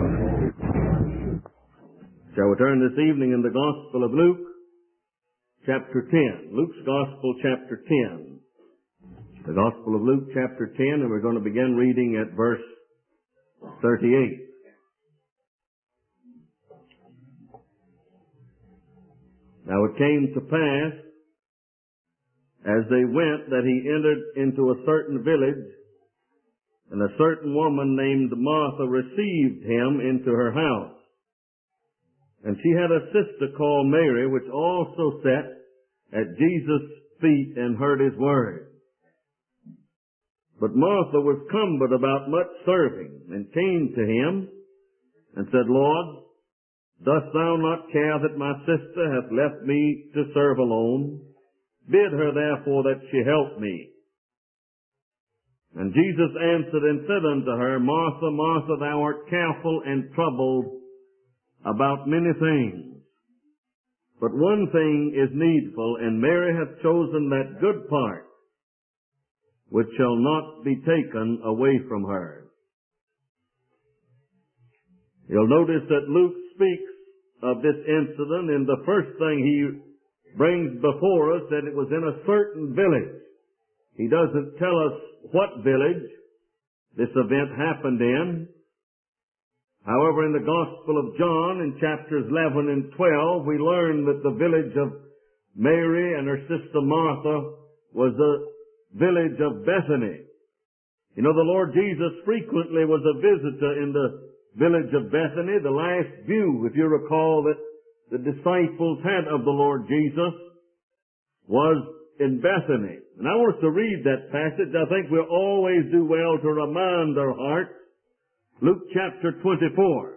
Shall we turn this evening in the Gospel of Luke, chapter 10. Luke's Gospel, chapter 10. The Gospel of Luke, chapter 10, and we're going to begin reading at verse 38. Now it came to pass, as they went, that he entered into a certain village, and a certain woman named Martha received him into her house. And she had a sister called Mary, which also sat at Jesus' feet and heard his word. But Martha was cumbered about much serving, and came to him, and said, Lord, dost thou not care that my sister hath left me to serve alone? Bid her therefore that she help me. And Jesus answered and said unto her, Martha, Martha, thou art careful and troubled about many things. But one thing is needful, and Mary hath chosen that good part, which shall not be taken away from her. You'll notice that Luke speaks of this incident, and the first thing he brings before us that it was in a certain village. He doesn't tell us what village this event happened in. However, in the Gospel of John, in chapters 11 and 12, we learn that the village of Mary and her sister Martha was the village of Bethany. You know, the Lord Jesus frequently was a visitor in the village of Bethany. The last view, if you recall, that the disciples had of the Lord Jesus was in Bethany. And I want us to read that passage. I think we'll always do well to remind our hearts. Luke chapter 24.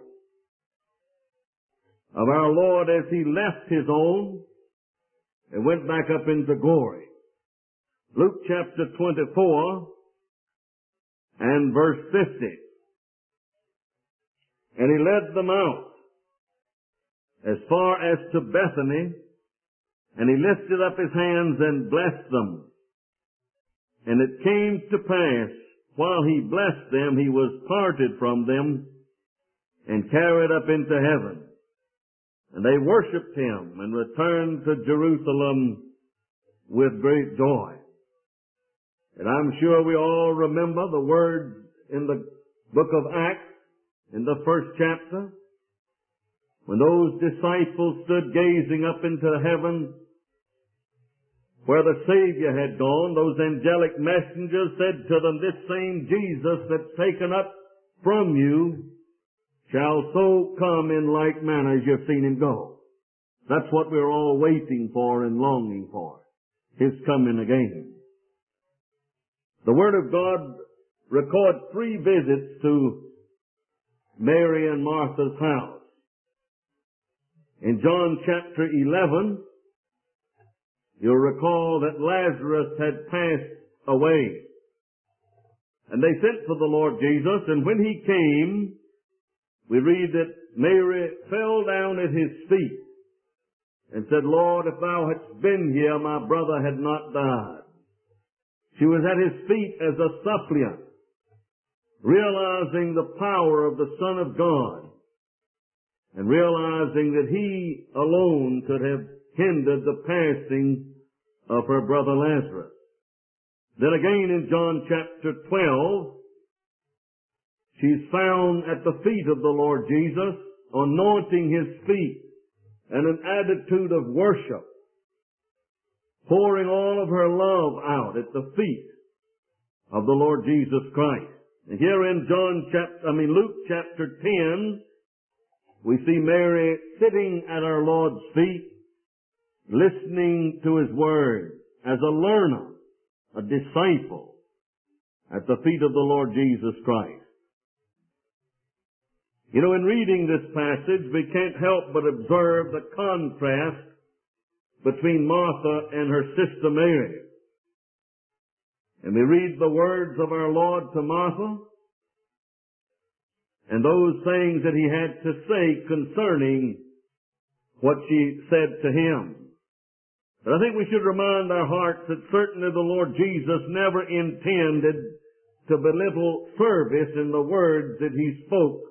Of our Lord as he left his own and went back up into glory. Luke chapter 24 and verse 50. And he led them out as far as to Bethany, and he lifted up his hands and blessed them. And it came to pass, while he blessed them, he was parted from them and carried up into heaven. And they worshipped him and returned to Jerusalem with great joy. And I'm sure we all remember the words in the book of Acts, in the first chapter, when those disciples stood gazing up into heaven, where the Savior had gone. Those angelic messengers said to them, this same Jesus that's taken up from you shall so come in like manner as you've seen him go. That's what we're all waiting for and longing for, his coming again. The Word of God records 3 visits to Mary and Martha's house. In John chapter 11, you'll recall that Lazarus had passed away. And they sent for the Lord Jesus, and when he came, we read that Mary fell down at his feet and said, Lord, if thou hadst been here, my brother had not died. She was at his feet as a suppliant, realizing the power of the Son of God, and realizing that he alone could have hindered the passing of her brother Lazarus. Then again in John chapter 12, she's found at the feet of the Lord Jesus, anointing his feet in an attitude of worship, pouring all of her love out at the feet of the Lord Jesus Christ. And here in Luke chapter 10, we see Mary sitting at our Lord's feet, listening to his word as a learner, a disciple, at the feet of the Lord Jesus Christ. You know, in reading this passage, we can't help but observe the contrast between Martha and her sister Mary. And we read the words of our Lord to Martha, and those things that he had to say concerning what she said to him. But I think we should remind our hearts that certainly the Lord Jesus never intended to belittle service in the words that he spoke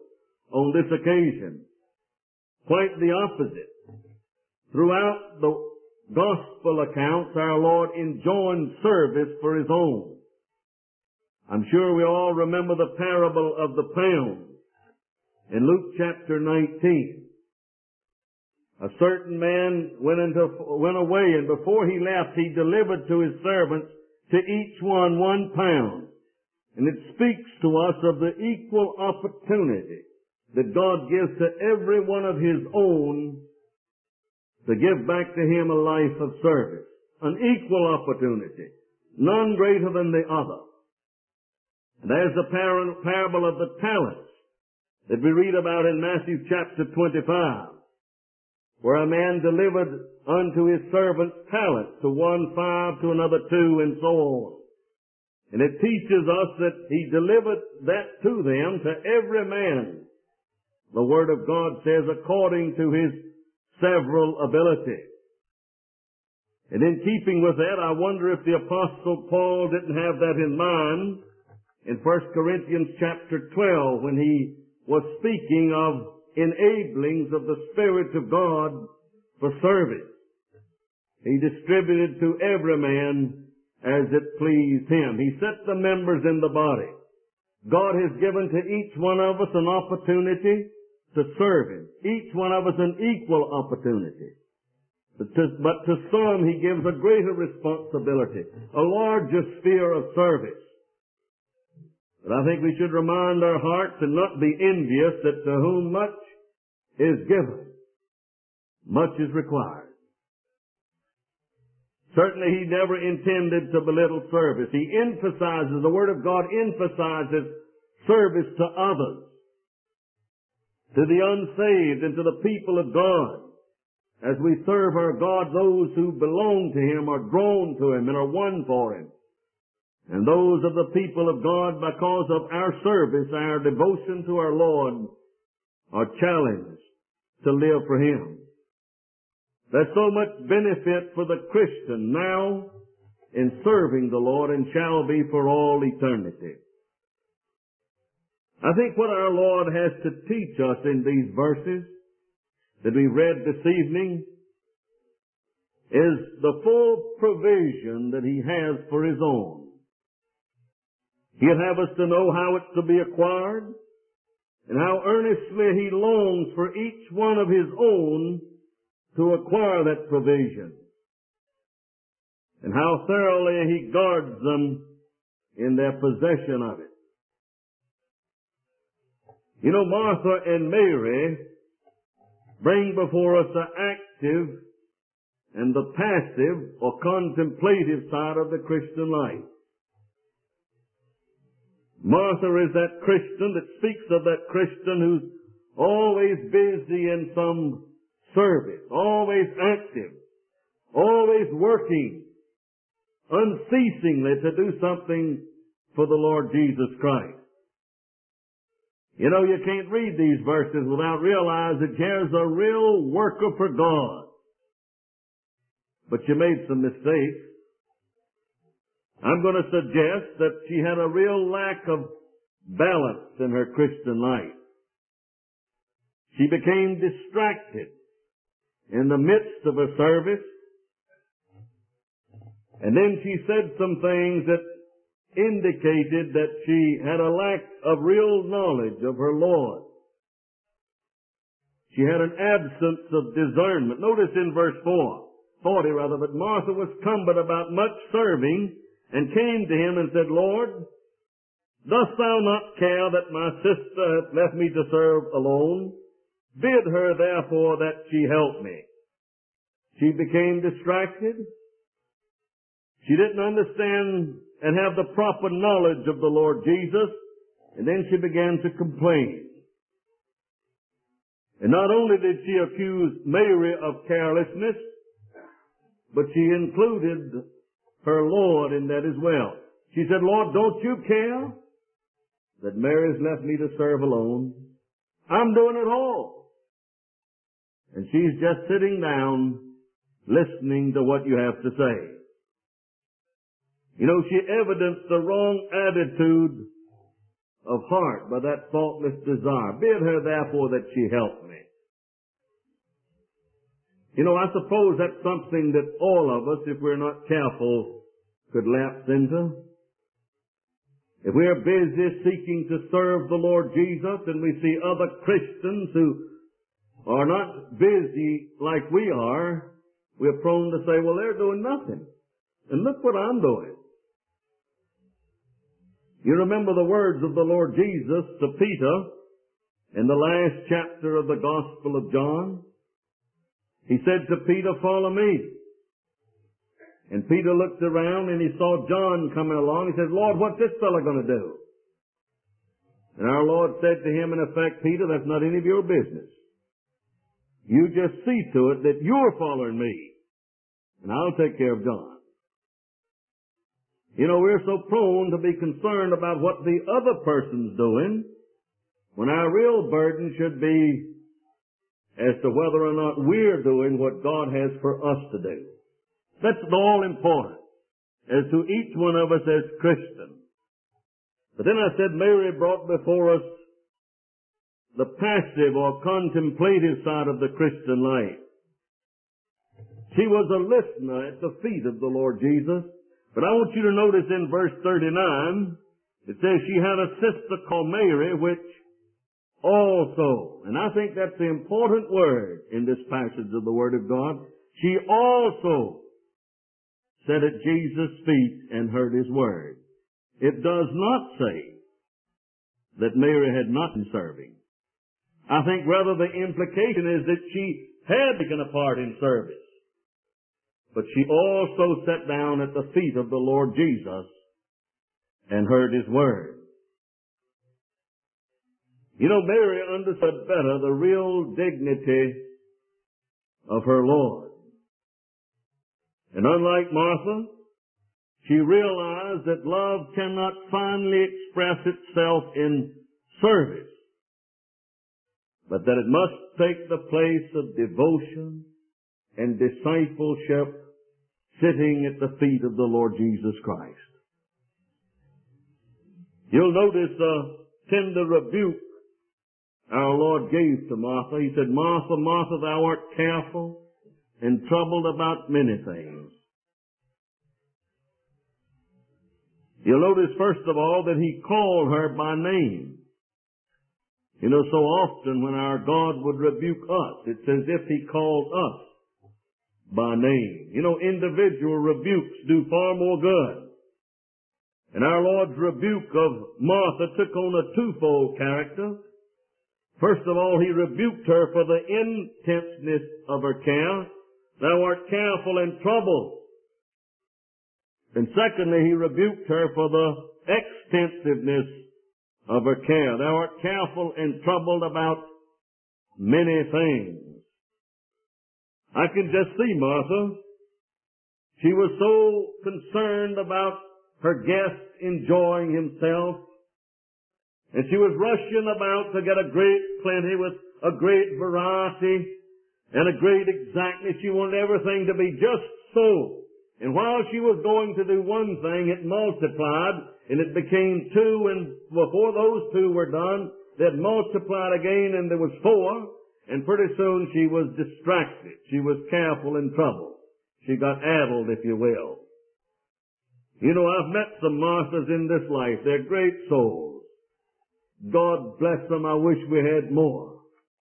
on this occasion. Quite the opposite. Throughout the gospel accounts, our Lord enjoined service for His own. I'm sure we all remember the parable of the pound in Luke chapter 19. A certain man went away, and before he left, he delivered to his servants to each one £1. And it speaks to us of the equal opportunity that God gives to every one of His own to give back to Him a life of service. An equal opportunity, none greater than the other. And there's the parable of the talents that we read about in Matthew chapter 25, where a man delivered unto his servants talents, to one 5, to another 2, and so on. And it teaches us that he delivered that to them, to every man. The Word of God says, according to his several ability. And in keeping with that, I wonder if the Apostle Paul didn't have that in mind in 1 Corinthians chapter 12, when he was speaking of enablings of the Spirit of God for service. He distributed to every man as it pleased Him. He set the members in the body. God has given to each one of us an opportunity to serve Him. Each one of us an equal opportunity. But to some He gives a greater responsibility, a larger sphere of service. But I think we should remind our hearts and not be envious that to whom much is given, much is required. Certainly He never intended to belittle service. He emphasizes, the Word of God emphasizes service to others, to the unsaved and to the people of God. As we serve our God, those who belong to Him are drawn to Him and are won for Him. And those of the people of God, because of our service, our devotion to our Lord, are challenged to live for Him. There's so much benefit for the Christian now in serving the Lord, and shall be for all eternity. I think what our Lord has to teach us in these verses that we read this evening is the full provision that He has for His own. He'd have us to know how it's to be acquired, and how earnestly He longs for each one of His own to acquire that provision, and how thoroughly He guards them in their possession of it. You know, Martha and Mary bring before us the active and the passive or contemplative side of the Christian life. Martha is that Christian that speaks of that Christian who's always busy in some service, always active, always working unceasingly to do something for the Lord Jesus Christ. You know, you can't read these verses without realizing that here's a real worker for God. But you made some mistakes. I'm going to suggest that she had a real lack of balance in her Christian life. She became distracted in the midst of her service, and then she said some things that indicated that she had a lack of real knowledge of her Lord. She had an absence of discernment. Notice in verse 40, but Martha was cumbered about much serving, and came to Him and said, Lord, dost Thou not care that my sister hath left me to serve alone? Bid her therefore that she help me. She became distracted. She didn't understand and have the proper knowledge of the Lord Jesus, and then she began to complain. And not only did she accuse Mary of carelessness, but she included her Lord in that as well. She said, Lord, don't you care that Mary's left me to serve alone? I'm doing it all. And she's just sitting down, listening to what you have to say. You know, she evidenced the wrong attitude of heart by that faultless desire. Bid her therefore that she help me. You know, I suppose that's something that all of us, if we're not careful, could lapse into. If we're busy seeking to serve the Lord Jesus and we see other Christians who are not busy like we are, we're prone to say, well, they're doing nothing. And look what I'm doing. You remember the words of the Lord Jesus to Peter in the last chapter of the Gospel of John? He said to Peter, follow me. And Peter looked around and he saw John coming along. He said, Lord, what's this fellow going to do? And our Lord said to him, in effect, Peter, that's not any of your business. You just see to it that you're following me, and I'll take care of John. You know, we're so prone to be concerned about what the other person's doing when our real burden should be as to whether or not we're doing what God has for us to do. That's all important as to each one of us as Christians. But then I said Mary brought before us the passive or contemplative side of the Christian life. She was a listener at the feet of the Lord Jesus. But I want you to notice in verse 39, it says she had a sister called Mary, which also, and I think that's the important word in this passage of the Word of God, she also sat at Jesus' feet and heard His word. It does not say that Mary had not been serving. I think rather the implication is that she had taken a part in service. But she also sat down at the feet of the Lord Jesus and heard His word. You know, Mary understood better the real dignity of her Lord. And unlike Martha, she realized that love cannot finally express itself in service, but that it must take the place of devotion and discipleship sitting at the feet of the Lord Jesus Christ. You'll notice the tender rebuke our Lord gave to Martha. He said, Martha, Martha, thou art careful and troubled about many things. You'll notice, first of all, that He called her by name. You know, so often when our God would rebuke us, it's as if He called us by name. You know, individual rebukes do far more good. And our Lord's rebuke of Martha took on a twofold character. First of all, He rebuked her for the intenseness of her care. Thou art careful and troubled. And secondly, He rebuked her for the extensiveness of her care. Thou art careful and troubled about many things. I can just see Martha. She was so concerned about her guest enjoying himself, and she was rushing about to get a great plenty with a great variety and a great exactness. She wanted everything to be just so. And while she was going to do one thing, it multiplied, and it became two, and before those two were done, that multiplied again, and there was four, and pretty soon she was distracted. She was careful and troubled. She got addled, if you will. You know, I've met some Marthas in this life. They're great souls. God bless them. I wish we had more.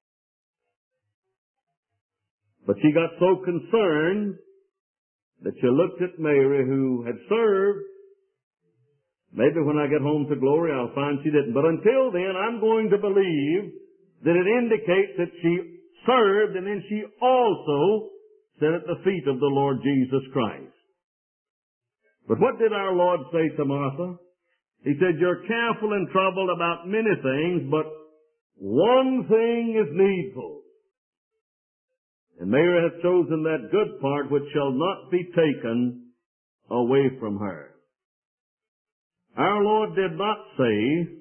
But she got so concerned that she looked at Mary, who had served. Maybe when I get home to glory, I'll find she didn't. But until then, I'm going to believe that it indicates that she served, and then she also sat at the feet of the Lord Jesus Christ. But what did our Lord say to Martha? He said, you're careful and troubled about many things, but one thing is needful. And Mary hath chosen that good part which shall not be taken away from her. Our Lord did not say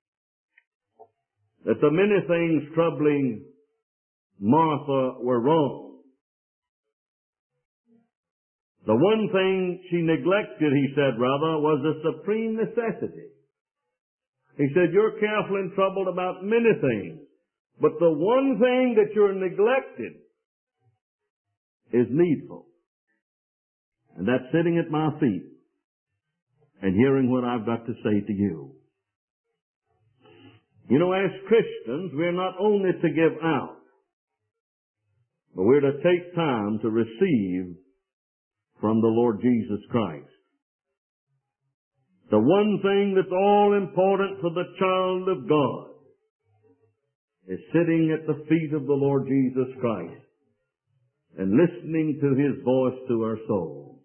that the many things troubling Martha were wrong. The one thing she neglected, He said rather, was a supreme necessity. He said, you're careful and troubled about many things, but the one thing that you're neglected is needful. And that's sitting at my feet and hearing what I've got to say to you. You know, as Christians, we're not only to give out, but we're to take time to receive from the Lord Jesus Christ. The one thing that's all important for the child of God is sitting at the feet of the Lord Jesus Christ and listening to His voice to our soul.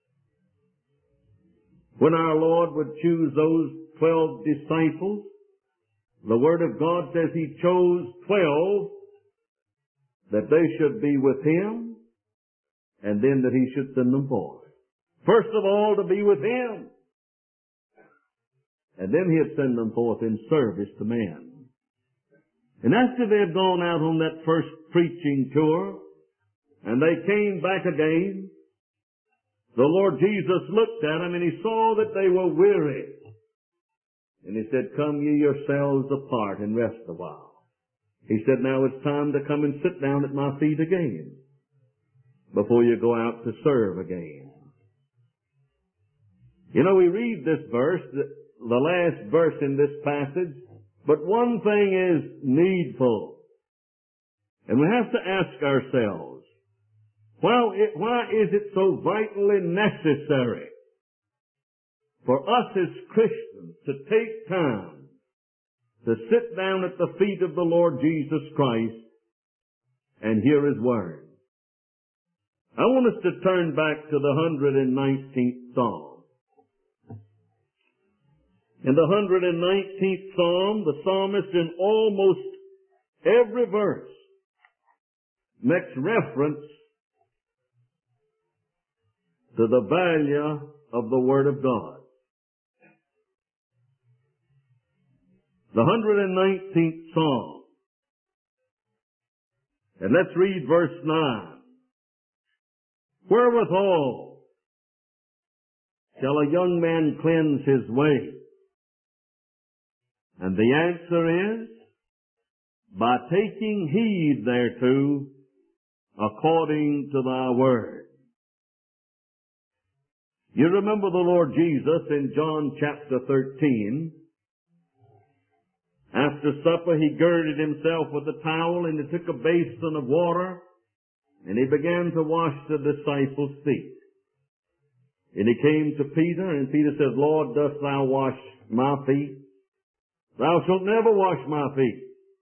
When our Lord would choose those 12 disciples, the Word of God says He chose 12 that they should be with Him, and then that He should send them forth. First of all, to be with Him, and then He'd send them forth in service to men. And after they had gone out on that first preaching tour, and they came back again, the Lord Jesus looked at them and He saw that they were weary. And He said, come ye yourselves apart and rest a while. He said, now it's time to come and sit down at my feet again before you go out to serve again. You know, we read this verse, the last verse in this passage, but one thing is needful. And we have to ask ourselves, why is it so vitally necessary for us as Christians to take time to sit down at the feet of the Lord Jesus Christ and hear His Word? I want us to turn back to the 119th Psalm. In the 119th Psalm, the psalmist in almost every verse makes reference to the value of the Word of God. The 119th Psalm. And let's read verse 9. Wherewithal shall a young man cleanse his way? And the answer is, by taking heed thereto, according to thy word. You remember the Lord Jesus in John chapter 13. After supper, He girded Himself with a towel, and He took a basin of water, and He began to wash the disciples' feet. And He came to Peter, and Peter said, Lord, dost thou wash my feet? Thou shalt never wash my feet.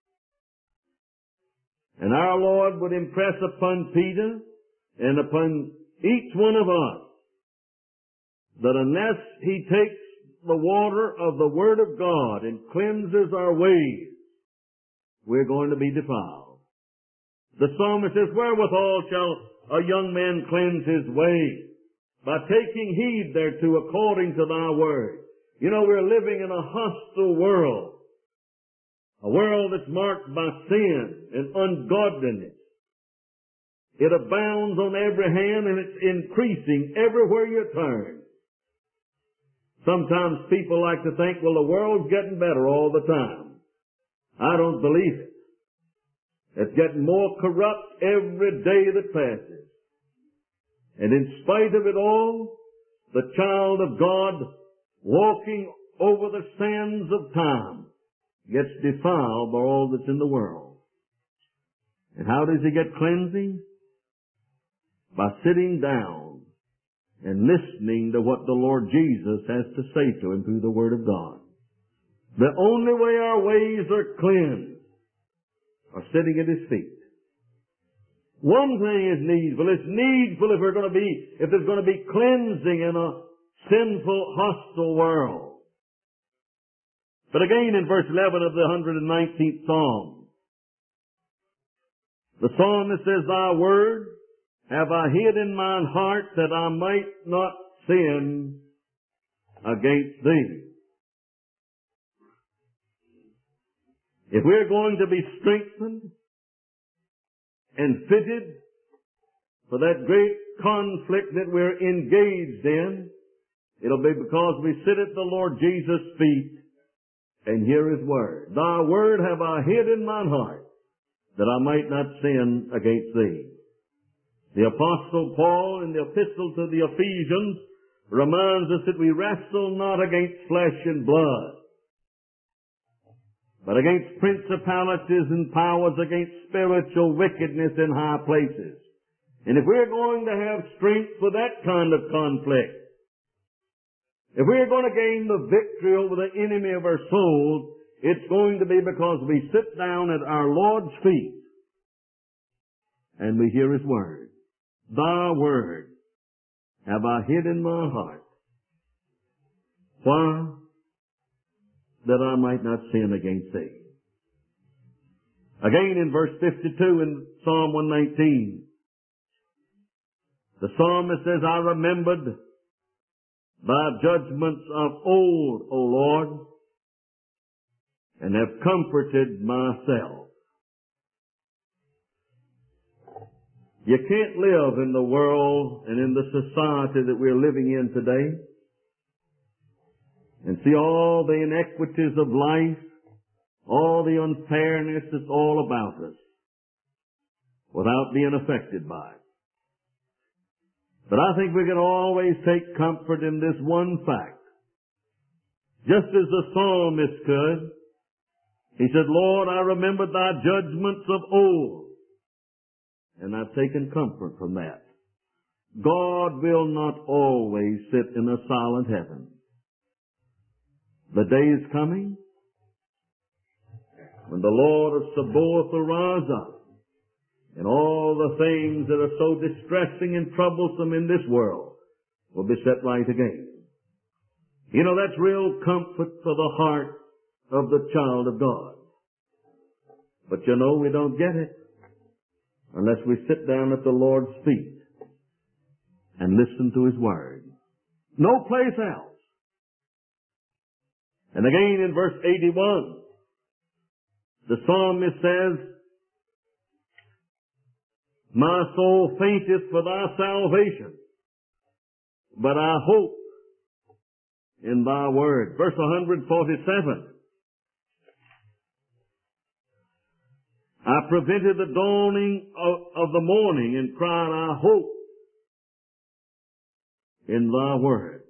And our Lord would impress upon Peter and upon each one of us that unless He takes the water of the Word of God and cleanses our ways, we're going to be defiled. The psalmist says, wherewithal shall a young man cleanse his way? By taking heed thereto according to thy word. You know, we're living in a hostile world. A world that's marked by sin and ungodliness. It abounds on every hand, and it's increasing everywhere you turn. Sometimes people like to think, well, the world's getting better all the time. I don't believe it. It's getting more corrupt every day that passes. And in spite of it all, the child of God, walking over the sands of time, gets defiled by all that's in the world. And how does he get cleansing? By sitting down and listening to what the Lord Jesus has to say to him through the Word of God. The only way our ways are cleansed are sitting at His feet. One thing is needful. It's needful if there's going to be cleansing in a sinful, hostile world. But again in verse 11 of the 119th Psalm, the psalmist says, Thy word have I hid in mine heart that I might not sin against Thee. If we're going to be strengthened and fitted for that great conflict that we're engaged in, it'll be because we sit at the Lord Jesus' feet and hear His word. Thy word have I hid in mine heart, that I might not sin against Thee. The Apostle Paul in the Epistle to the Ephesians reminds us that we wrestle not against flesh and blood, but against principalities and powers, against spiritual wickedness in high places. And if we're going to have strength for that kind of conflict, if we're going to gain the victory over the enemy of our souls, it's going to be because we sit down at our Lord's feet and we hear His word. Thy word have I hid in my heart. Why? That I might not sin against Thee. Again in verse 52 in Psalm 119, the psalmist says, I remembered Thy judgments of old, O Lord, and have comforted myself. You can't live in the world and in the society that we're living in today and see all the inequities of life, all the unfairness that's all about us, without being affected by it. But I think we can always take comfort in this one fact. Just as the psalmist could, he said, Lord, I remember Thy judgments of old, and I've taken comfort from that. God will not always sit in a silent heaven. The day is coming when the Lord of Sabaoth will rise up, and all the things that are so distressing and troublesome in this world will be set right again. You know, that's real comfort for the heart of the child of God. But you know, we don't get it unless we sit down at the Lord's feet and listen to His word. No place else. And again in verse 81, the psalmist says, my soul fainteth for Thy salvation, but I hope in Thy word. Verse 147. I prevented the dawning of the morning and cried, I hope in Thy word.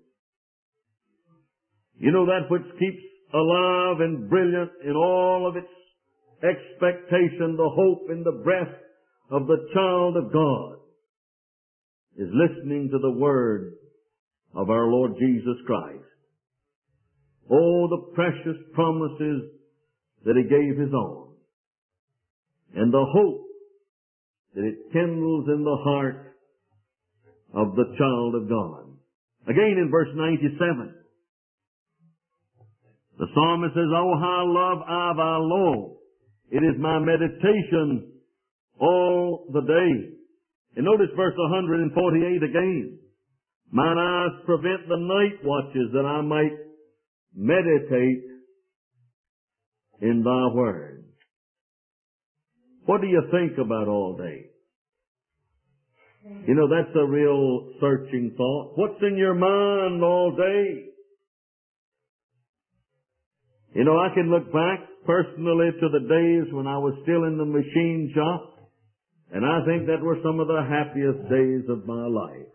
You know, that which keeps alive and brilliant in all of its expectation, the hope in the breath of the child of God, is listening to the word of our Lord Jesus Christ. Oh, the precious promises that He gave His own, and the hope that it kindles in the heart of the child of God. Again in verse 97, the psalmist says, oh, how love I Thy law. It is my meditation all the day. And notice verse 148 again. Mine eyes prevent the night watches, that I might meditate in Thy word. What do you think about all day? You know, that's a real searching thought. What's in your mind all day? You know, I can look back personally to the days when I was still in the machine shop, and I think that were some of the happiest days of my life.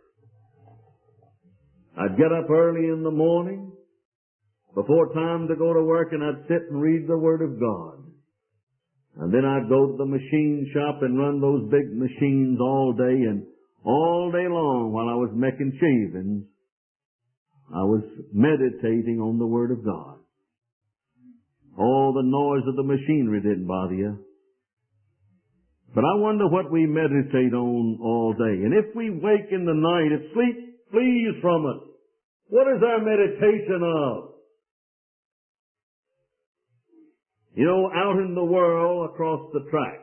I'd get up early in the morning, before time to go to work, and I'd sit and read the Word of God. And then I'd go to the machine shop and run those big machines all day, and all day long while I was making shavings, I was meditating on the Word of God. All the noise of the machinery didn't bother you. But I wonder what we meditate on all day. And if we wake in the night, if sleep flees from us, what is our meditation of? You know, out in the world, across the tracks,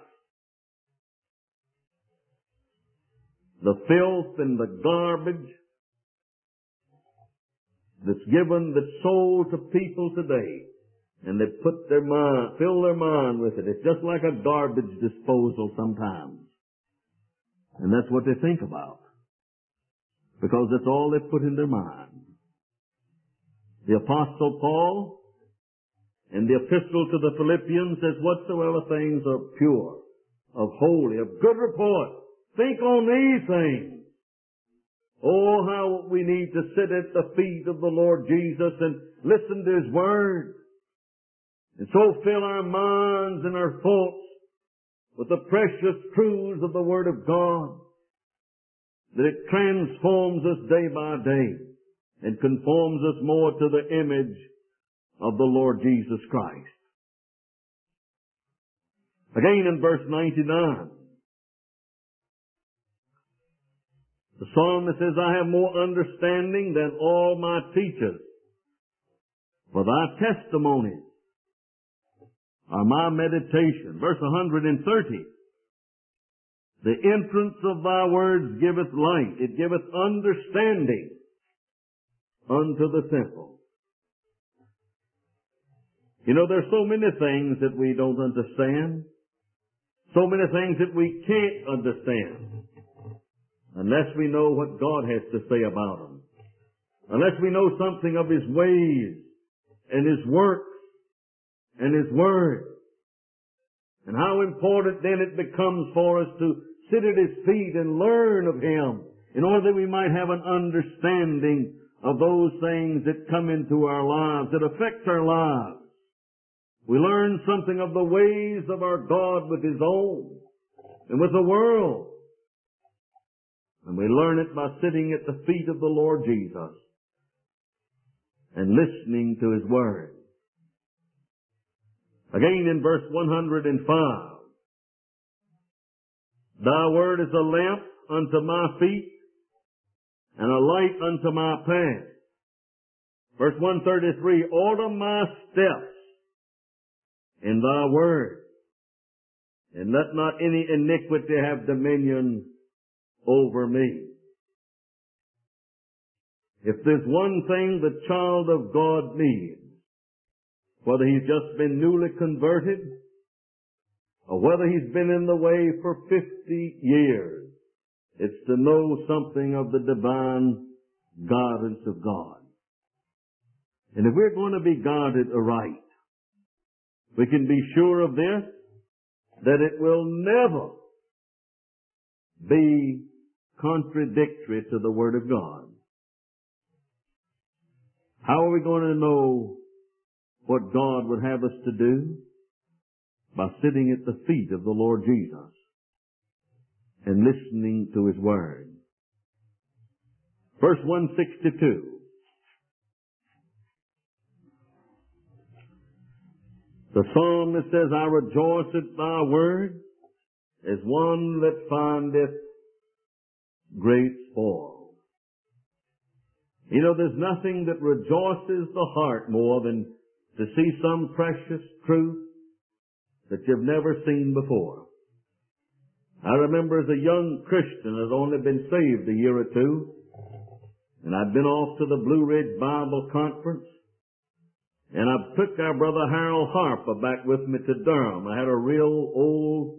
the filth and the garbage that's sold to people today, and they fill their mind with it. It's just like a garbage disposal sometimes. And that's what they think about, because that's all they put in their mind. The Apostle Paul And the epistle to the Philippians says, whatsoever things are pure, of holy, of good report, think on these things. Oh, how we need to sit at the feet of the Lord Jesus and listen to His Word. And so fill our minds and our thoughts with the precious truths of the Word of God, that it transforms us day by day and conforms us more to the image of the Lord Jesus Christ. Again in verse 99, the psalmist says, I have more understanding than all my teachers, for thy testimonies are my meditation. Verse 130, the entrance of thy words giveth light, it giveth understanding unto the simple. You know, there's so many things that we don't understand, so many things that we can't understand, unless we know what God has to say about them, unless we know something of His ways and His works and His Word. And how important then it becomes for us to sit at His feet and learn of Him, in order that we might have an understanding of those things that come into our lives, that affect our lives. We learn something of the ways of our God with His own and with the world. And we learn it by sitting at the feet of the Lord Jesus and listening to His Word. Again in verse 105, thy word is a lamp unto my feet and a light unto my path. Verse 133, order my steps in thy word, and let not any iniquity have dominion over me. If there's one thing the child of God needs, whether he's just been newly converted or whether he's been in the way for 50 years, it's to know something of the divine guidance of God. And if we're going to be guided aright, we can be sure of this, that it will never be contradictory to the Word of God. How are we going to know what God would have us to do? By sitting at the feet of the Lord Jesus and listening to His Word. Verse 162. The psalmist says, I rejoice at thy word as one that findeth great spoil. You know, there's nothing that rejoices the heart more than to see some precious truth that you've never seen before. I remember as a young Christian, I'd only been saved a year or two, and I'd been off to the Blue Ridge Bible Conference, and I took our brother Harold Harper back with me to Durham. I had a real old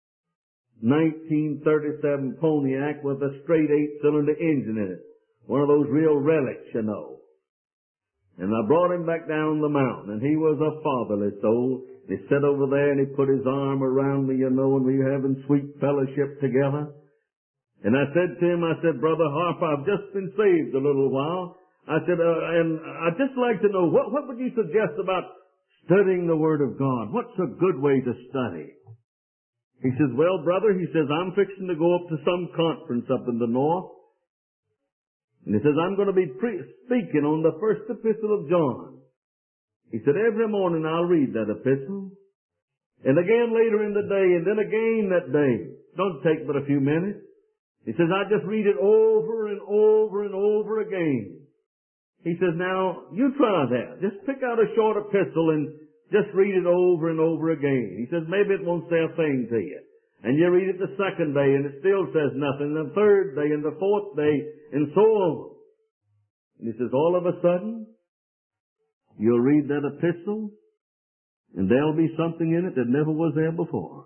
1937 Pontiac with a straight 8-cylinder engine in it. One of those real relics, you know. And I brought him back down the mountain, and he was a fatherless soul. He sat over there, and he put his arm around me, you know, and we were having sweet fellowship together. And I said to him, I said, Brother Harper, I've just been saved a little while. I said, and I'd just like to know, what would you suggest about studying the Word of God? What's a good way to study? He says, well, brother, he says, I'm fixing to go up to some conference up in the north. And he says, I'm going to be speaking on the first epistle of John. He said, every morning I'll read that epistle. And again later in the day, and then again that day. Don't take but a few minutes. He says, I just read it over and over and over again. He says, now, you try that. Just pick out a short epistle and just read it over and over again. He says, maybe it won't say a thing to you. And you read it the second day and it still says nothing. And the third day and the fourth day and so on. And he says, all of a sudden, you'll read that epistle and there'll be something in it that never was there before.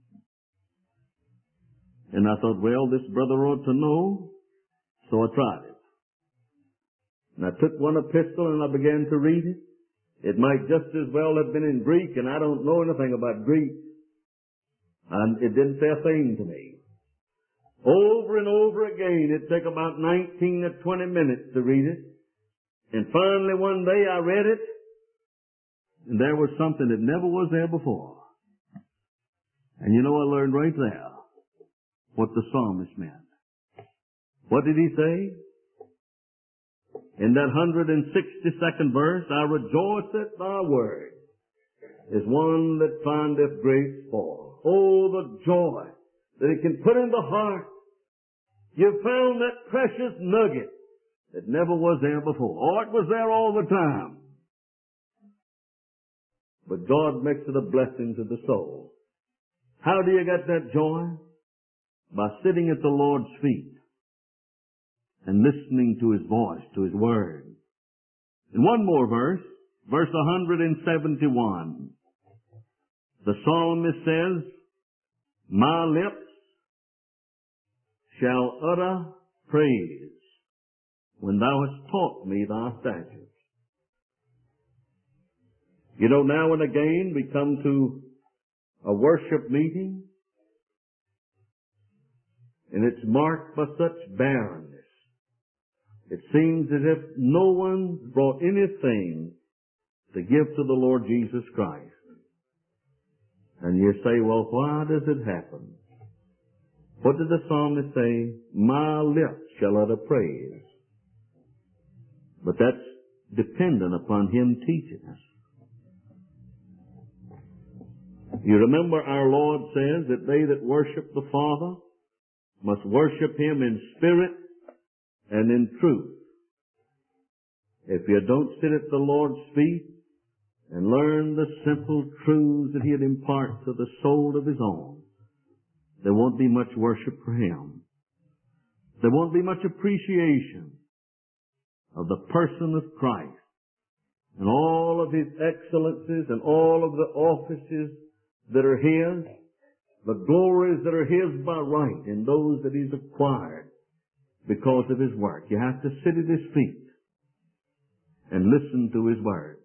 And I thought, well, this brother ought to know. So I tried it. And I took one epistle and I began to read it. It might just as well have been in Greek, and I don't know anything about Greek. And it didn't say a thing to me. Over and over again, it took about 19 or 20 minutes to read it. And finally one day I read it, and there was something that never was there before. And you know, I learned right there what the psalmist meant. What did he say? In that 162nd verse, I rejoice at thy word is one that findeth great sport. Oh, the joy that it can put in the heart. You found that precious nugget that never was there before. Oh, it was there all the time. But God makes it a blessing to the soul. How do you get that joy? By sitting at the Lord's feet and listening to His voice, to His Word. And one more verse, verse 171. The psalmist says, my lips shall utter praise when thou hast taught me thy statutes. You know, now and again we come to a worship meeting, and it's marked by such barrenness. It seems as if no one brought anything to give to the Lord Jesus Christ. And you say, well, why does it happen? What did the psalmist say? My lips shall utter praise. But that's dependent upon Him teaching us. You remember our Lord says that they that worship the Father must worship Him in spirit and in truth. If you don't sit at the Lord's feet and learn the simple truths that He'd impart to the soul of His own, there won't be much worship for Him. There won't be much appreciation of the person of Christ and all of His excellencies and all of the offices that are His, the glories that are His by right, and those that He's acquired because of His work. You have to sit at His feet and listen to His Word.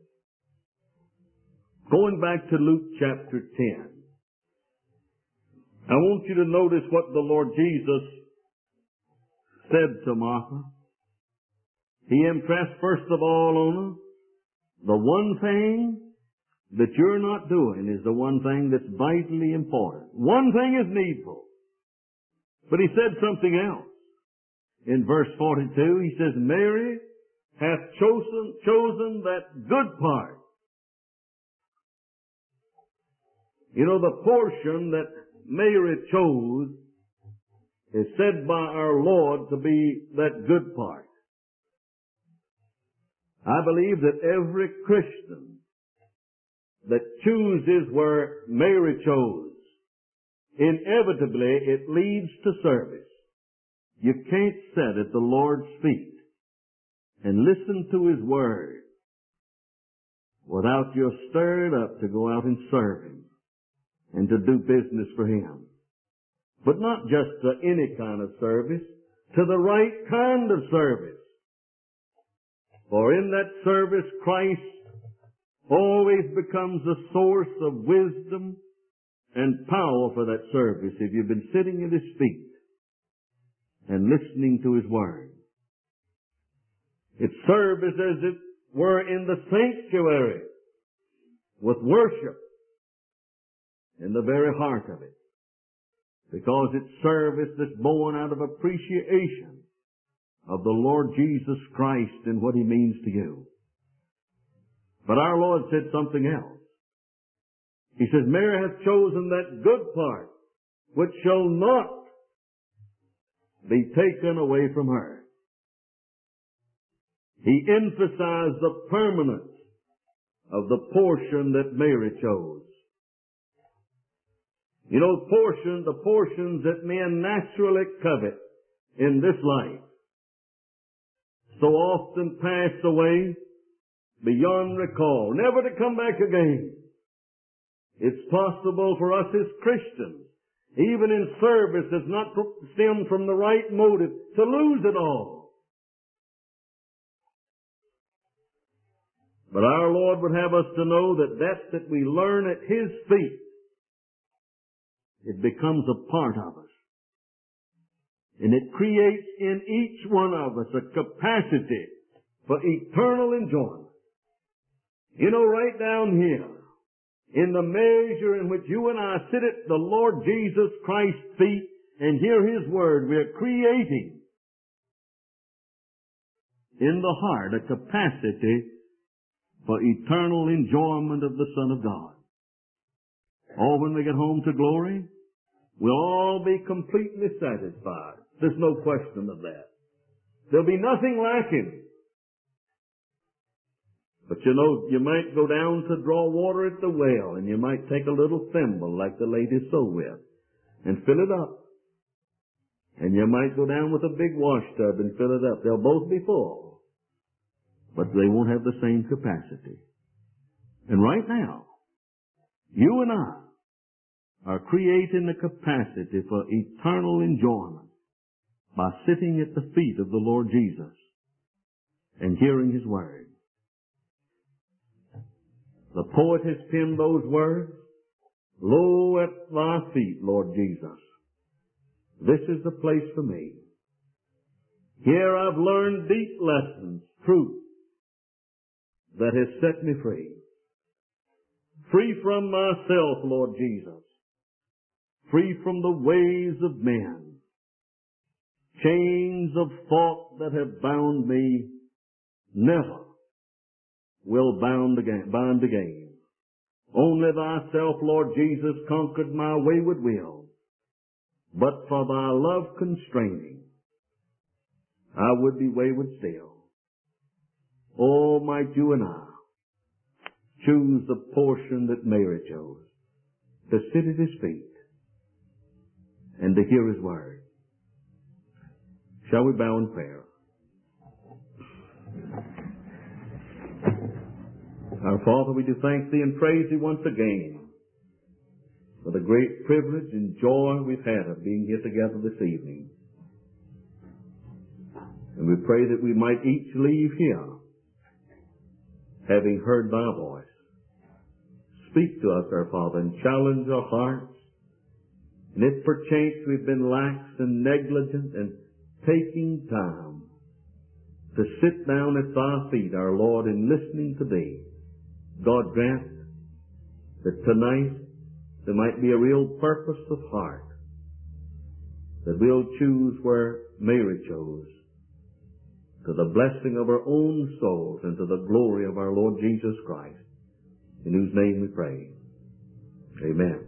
Going back to Luke chapter 10, I want you to notice what the Lord Jesus said to Martha. He impressed first of all on her, the one thing that you're not doing is the one thing that's vitally important. One thing is needful. But He said something else. In verse 42, He says, Mary hath chosen that good part. You know, the portion that Mary chose is said by our Lord to be that good part. I believe that every Christian that chooses where Mary chose, inevitably it leads to service. You can't sit at the Lord's feet and listen to His Word without you're stirred up to go out and serve Him and to do business for Him. But not just to any kind of service, to the right kind of service. For in that service, Christ always becomes a source of wisdom and power for that service if you've been sitting at His feet and listening to His Word. It's service as it were in the sanctuary with worship in the very heart of it. Because it's service that's born out of appreciation of the Lord Jesus Christ and what He means to you. But our Lord said something else. He says, Mary hath chosen that good part which shall not be taken away from her. He emphasized the permanence of the portion that Mary chose. You know, the portions that men naturally covet in this life so often pass away beyond recall, never to come back again. It's possible for us as Christians, even in service that's not stemmed from the right motive, to lose it all. But our Lord would have us to know that we learn at His feet, it becomes a part of us. And it creates in each one of us a capacity for eternal enjoyment. You know, right down here, in the measure in which you and I sit at the Lord Jesus Christ's feet and hear His Word, we are creating in the heart a capacity for eternal enjoyment of the Son of God. Oh, when we get home to glory, we'll all be completely satisfied. There's no question of that. There'll be nothing lacking. But you know, you might go down to draw water at the well, and you might take a little thimble like the ladies sew with and fill it up. And you might go down with a big wash tub and fill it up. They'll both be full, but they won't have the same capacity. And right now, you and I are creating the capacity for eternal enjoyment by sitting at the feet of the Lord Jesus and hearing His Word. The poet has penned those words, "Lo, at Thy feet, Lord Jesus, this is the place for me. Here I've learned deep lessons, truth that has set me free. Free from myself, Lord Jesus. Free from the ways of men. Chains of thought that have bound me never will bind again. Only Thyself, Lord Jesus, conquered my wayward will. But for Thy love constraining, I would be wayward still. Oh, might you and I choose the portion that Mary chose, to sit at His feet and to hear His Word. Shall we bow in prayer? Our Father, we do thank Thee and praise Thee once again for the great privilege and joy we've had of being here together this evening. And we pray that we might each leave here having heard Thy voice. Speak to us, our Father, and challenge our hearts. And if perchance we've been lax and negligent and taking time to sit down at Thy feet, our Lord, and listening to Thee, God grant that tonight there might be a real purpose of heart, that we'll choose where Mary chose, to the blessing of our own souls and to the glory of our Lord Jesus Christ, in whose name we pray. Amen.